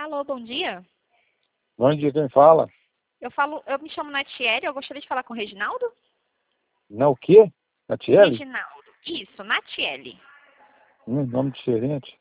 Alô, bom dia. Bom dia, quem fala? Eu me chamo Natiele, eu gostaria de falar com o Reginaldo. Não, o quê? Natiele? Reginaldo, isso, Natiele. Nome diferente.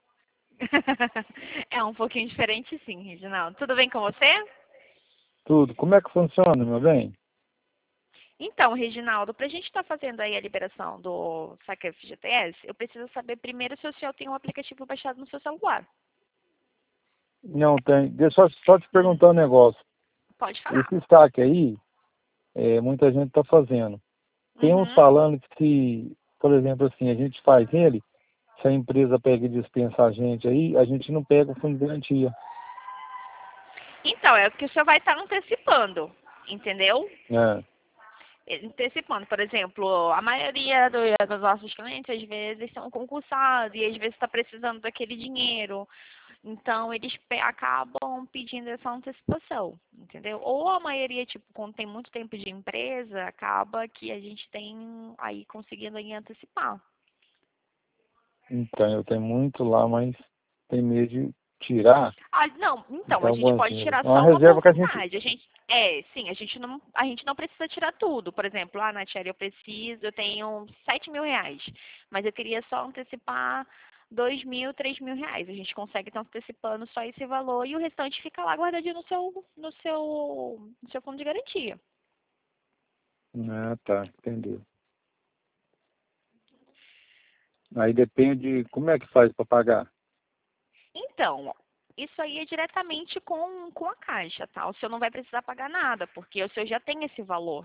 É um pouquinho diferente sim, Reginaldo. Tudo bem com você? Tudo. Como é que funciona, meu bem? Então, Reginaldo, para a gente estar fazendo aí a liberação do saque FGTS, eu preciso saber primeiro se o senhor tem um aplicativo baixado no seu celular. Não tem. Deixa eu só te perguntar um negócio. Pode falar. Esse saque aí, muita gente está fazendo. Tem uns Uhum. falando que se, por exemplo, assim, a gente faz ele, se a empresa pega e dispensa a gente aí, a gente não pega o fundo de garantia. Então, é o que o senhor vai estar antecipando, entendeu? É. Antecipando, por exemplo, a maioria dos nossos clientes às vezes são concursados e às vezes está precisando daquele dinheiro. Então, eles acabam pedindo essa antecipação, entendeu? Ou a maioria, tipo, quando tem muito tempo de empresa, acaba que a gente tem aí conseguindo aí antecipar. Então, eu tenho muito lá, mas tem medo de tirar Ah, não, então, de a gente algumas pode vezes. tirar É uma só uma reserva que a gente... porcentagem. Sim, a gente não precisa tirar tudo. Por exemplo, ah, Natiele, eu tenho 7 mil reais, mas eu queria só antecipar 2 mil, 3 mil reais. A gente consegue estar antecipando só esse valor e o restante fica lá guardadinho no seu fundo de garantia. Ah, tá. Entendi. Aí depende de como é que faz para pagar. Então, isso aí é diretamente com a Caixa, tá? O senhor não vai precisar pagar nada, porque o senhor já tem esse valor.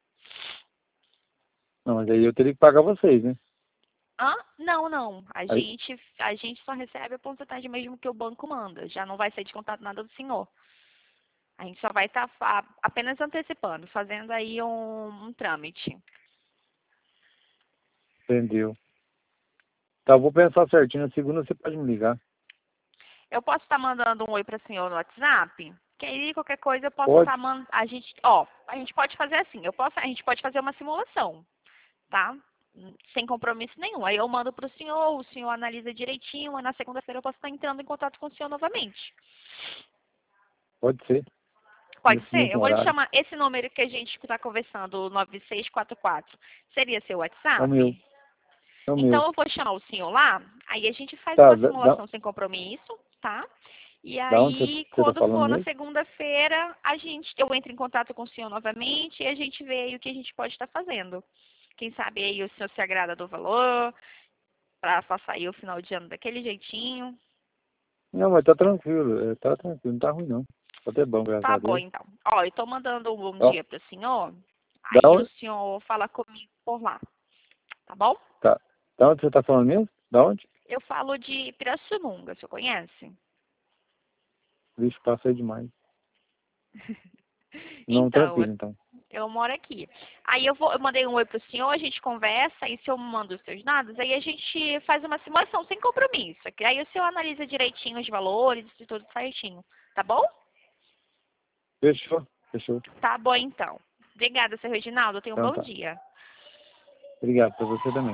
Não, mas aí eu teria que pagar vocês, né? Hã? Não, não. Aí, A gente só recebe a porcentagem mesmo que o banco manda. Já não vai ser descontado nada do senhor. A gente só vai estar apenas antecipando, fazendo aí um trâmite. entendeu. Tá, eu vou pensar certinho. Na segunda você pode me ligar. Eu posso estar mandando um oi para o senhor no WhatsApp? Que aí qualquer coisa eu posso Pode? estar mandando. A gente pode fazer assim. A gente pode fazer uma simulação, tá? Sem compromisso nenhum. Aí eu mando para o senhor analisa direitinho, e na segunda-feira eu posso estar entrando em contato com o senhor novamente. Pode ser. Pode Nesse ser? Eu mesmo vou lhe horário. chamar esse número que a gente está conversando, o 9644. Seria seu É o meu. WhatsApp? É o meu. Então eu vou chamar o senhor lá, aí a gente faz Tá, uma simulação sem compromisso, tá? E da onde aí, você tá quando falando for na mesmo? segunda-feira, eu entro em contato com o senhor novamente e a gente vê aí o que a gente pode estar fazendo. Quem sabe aí o senhor se agrada do valor, para passar aí o final de ano daquele jeitinho. Não, mas tá tranquilo. Tá tranquilo. Não tá ruim, não. Tá até bom, graças Tá a bom, Deus. então. Ó, eu tô mandando um bom Ó, dia pro senhor, da aí o onde? senhor fala comigo por lá, tá bom? Tá. Da onde você tá falando mesmo? Da onde? Eu falo de Pirassununga, o senhor conhece? Vixe, passei demais. Não, Então, tranquilo, então. eu moro aqui. Aí eu mandei um oi pro senhor, a gente conversa, aí o senhor manda os seus dados, aí a gente faz uma simulação sem compromisso. Aí o senhor analisa direitinho os valores e tudo certinho, tá bom? Fechou? Fechou. Tá bom então. Obrigada, seu Reginaldo. Tenha um Então bom tá. dia. Obrigado pra você também.